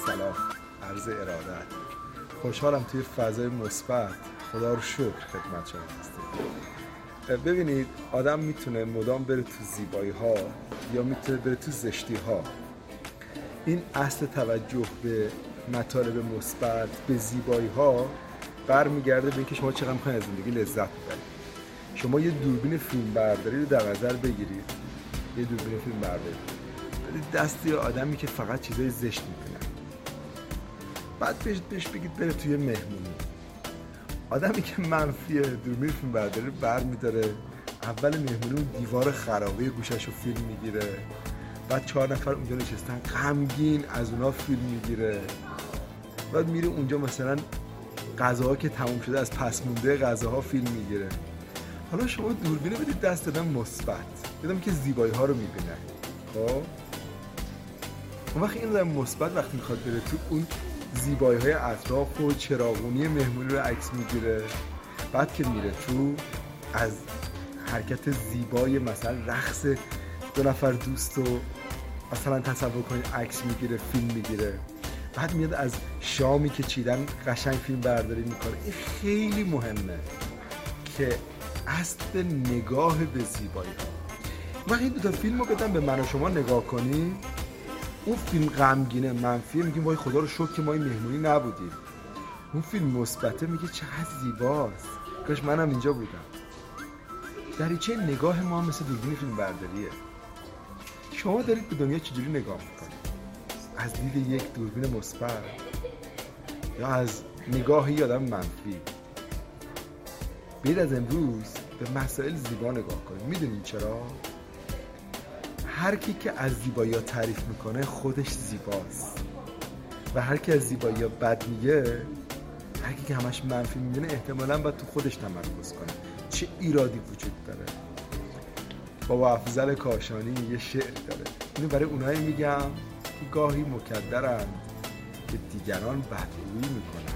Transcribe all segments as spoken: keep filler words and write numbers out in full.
سلام، عرض ارادت. خوشحالم توی فضای مثبت خدا رو شکر خدمت شما هستیم. ببینید آدم میتونه مدام بره تو زیبایی ها یا میتونه بره تو زشتی ها. این اصل توجه به مطالب مثبت، به زیبایی ها برمیگرده به اینکه شما چقدر میخواین از زندگی لذت ببرید. شما یه دوربین فیلم برداری رو در نظر بگیرید، یه دوربین فیلم برداری بدید دست یه آدمی که فقط چیزای زشت میبینه، بعد بهش بهش بگید بره توی مهمونی. آدمی که منفیه دوربین فیلم برداری رو برمیداره، اول مهمونی دیوار خرابه گوشش رو فیلم میگیره، بعد چهار نفر اونجا نشستن غمگین از اونا فیلم میگیره، بعد میره اونجا مثلا غذاها که تموم شده از پس مونده غذاها فیلم میگیره. حالا شما دوربینو بدید دست آدم مثبت، آدمی که زیبایی ها رو میبینه. خب اون وقت این آدم مثبت وقتی میخواد بره تو اون زیبایی های اطراف و چراغونی مهمونی رو عکس میگیره، بعد که میره تو از حرکت زیبای مثلا رقص دو نفر دوست رو مثلا تصور کنید عکس میگیره، فیلم میگیره، بعد میاد از شامی که چیدن قشنگ فیلم برداری میکنه. این خیلی مهمه که اصل نگاه به زیبایی ها. وقتی دو تا فیلم رو بدن به من و شما نگاه کنیم، اون فیلم غمگینه منفیه میگیم وای خدا رو شکر که ما این مهمونی نبودیم. اون فیلم مثبته میگه چقدر زیباست، کاش منم اینجا بودم. دریچه نگاه ما مثل دوربین فیلم برداریه. شما دارید به دنیا چجوری نگاه میکنید؟ از دید یک دوربین مثبت یا از نگاه یک آدم منفی؟ بیاید از امروز به مسائل زیبا نگاه کنید. میدونید چرا؟ هر کی که از زیبایی ها تعریف میکنه خودش زیباست و هر کی از زیبایی ها بد میگه، هر کی که همش منفی میدونه احتمالاً باید تو خودش تمرکز کنه. چه ایرادی وجود داره؟ بابا افضل کاشانی یه شعر داره، اینو برای اونایی میگم که گاهی مکدرن که دیگران بدگویی میکنن،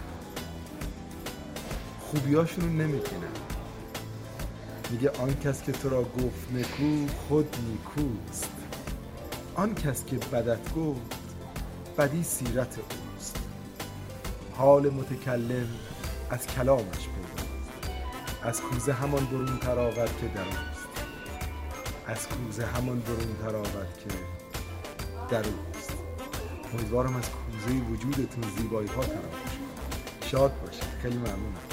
خوبیاشون رو نمیکنن. میگه آن کس که تو را گفت نکو خود نیکوست، آن کس که بدت گفت بدی سیرت اوست. حال متکلم از کلامش بود، از کوزه همان برون تراود که در اوست، از کوزه همان برون تراود که در اوست. امیدوارم از کوزه وجودتون زیبایی ها تراود شد. شاد باشید. خیلی ممنونم.